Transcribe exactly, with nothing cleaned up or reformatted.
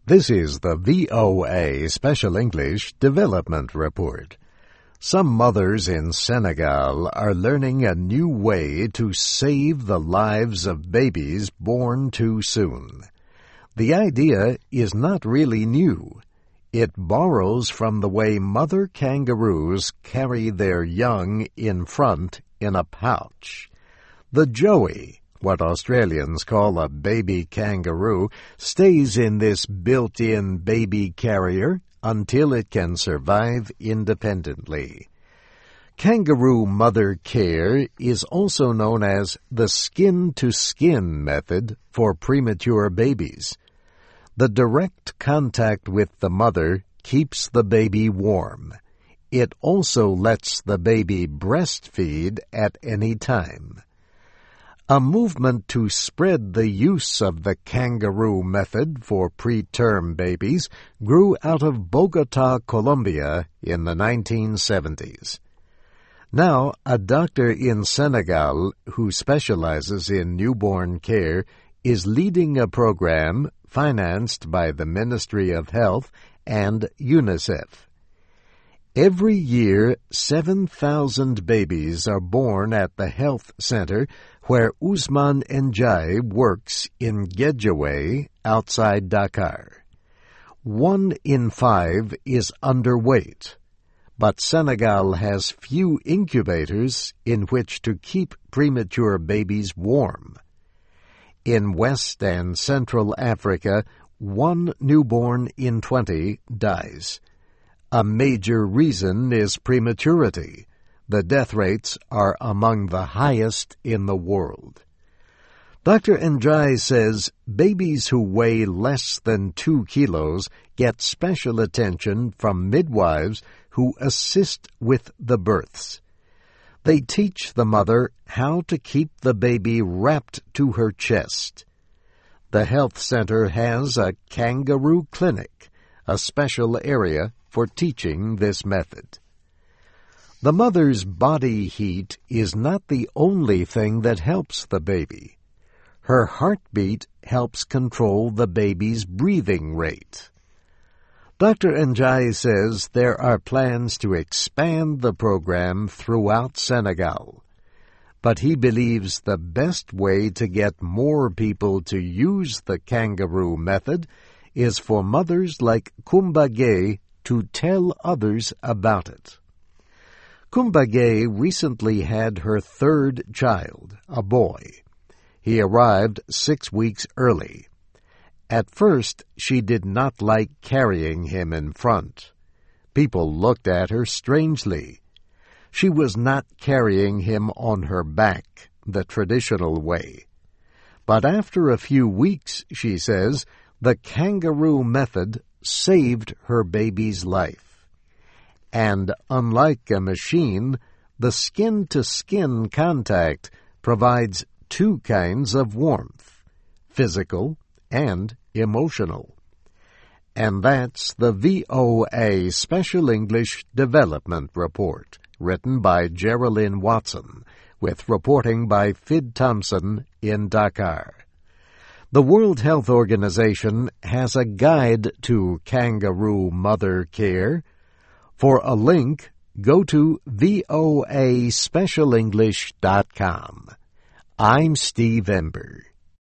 This is the V O A Special English Development Report. Some mothers in Senegal are learning a new way to save the lives of babies born too soon. The idea is not really new. It borrows from the way mother kangaroos carry their young in front in a pouch. The joey, what Australians call a baby kangaroo, stays in this built-in baby carrier until it can survive independently. Kangaroo mother care is also known as the skin-to-skin method for premature babies. The direct contact with the mother keeps the baby warm. It also lets the baby breastfeed at any time. A movement to spread the use of the kangaroo method for preterm babies grew out of Bogota, Colombia in the nineteen seventies. Now, a doctor in Senegal who specializes in newborn care is leading a program financed by the Ministry of Health and UNICEF. Every year, seven thousand babies are born at the health center where Ousmane Ndiaye works in Guédiawaye, outside Dakar. One in five is underweight, but Senegal has few incubators in which to keep premature babies warm. In West and Central Africa, one newborn in twenty dies. A major reason is prematurity. The death rates are among the highest in the world. Doctor Ndiaye says babies who weigh less than two kilos get special attention from midwives who assist with the births. They teach the mother how to keep the baby wrapped to her chest. The health center has a kangaroo clinic, a special area for teaching this method. The mother's body heat is not the only thing that helps the baby. Her heartbeat helps control the baby's breathing rate. Doctor Ndiaye says there are plans to expand the program throughout Senegal, but he believes the best way to get more people to use the kangaroo method is for mothers like Kumba Gay to tell others about it. Kumba Gay recently had her third child, a boy. He arrived six weeks early. At first, she did not like carrying him in front. People looked at her strangely. She was not carrying him on her back, the traditional way. But after a few weeks, she says, the kangaroo method saved her baby's life. And unlike a machine, the skin-to-skin contact provides two kinds of warmth, physical and emotional. And that's the V O A Special English Development Report, written by Geraldine Watson, with reporting by Fid Thompson in Dakar. The World Health Organization has a guide to kangaroo mother care. For a link, go to V O A special english dot com. I'm Steve Ember.